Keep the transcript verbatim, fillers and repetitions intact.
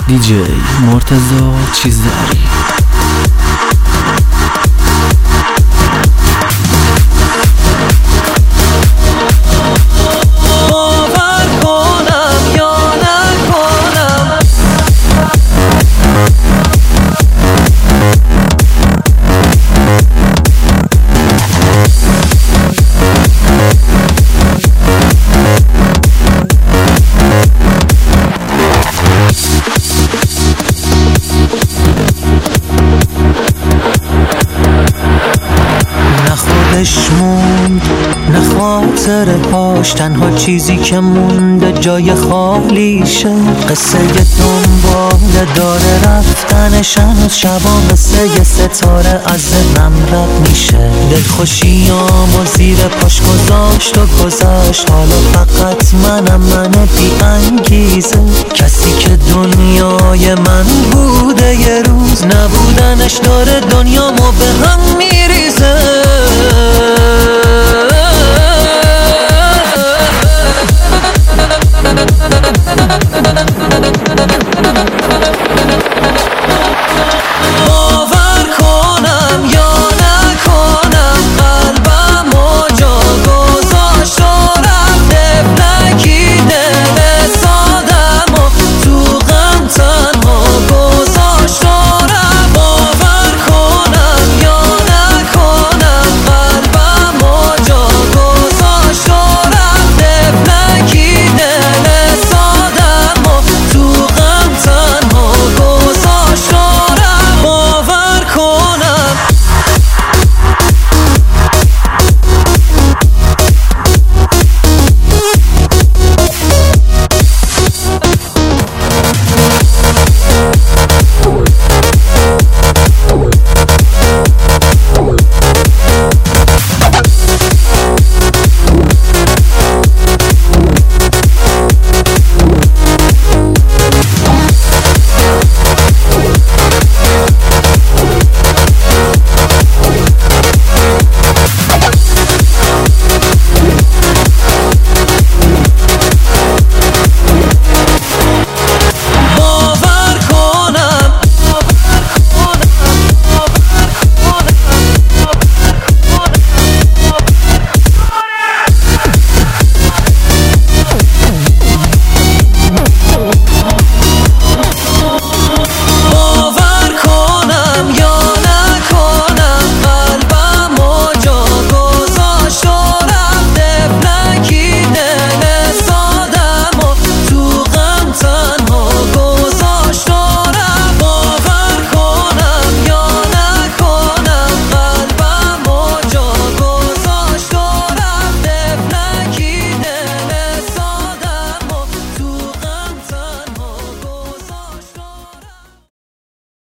دیجی مرتضی چیزداری. موند نه خاطر هاش، تنها چیزی که مونده جای خالیشه. قصه دنبال داره رفتنش، هنوز شبا مثل یه ستاره از ذهنم رد میشه. دلخوشیامو زیر پاش گذاشت و گذاشت، حالا فقط منم من بی انگیزه. کسی که دنیای من بوده یه روز، نبودنش داره دنیامو به هم میره.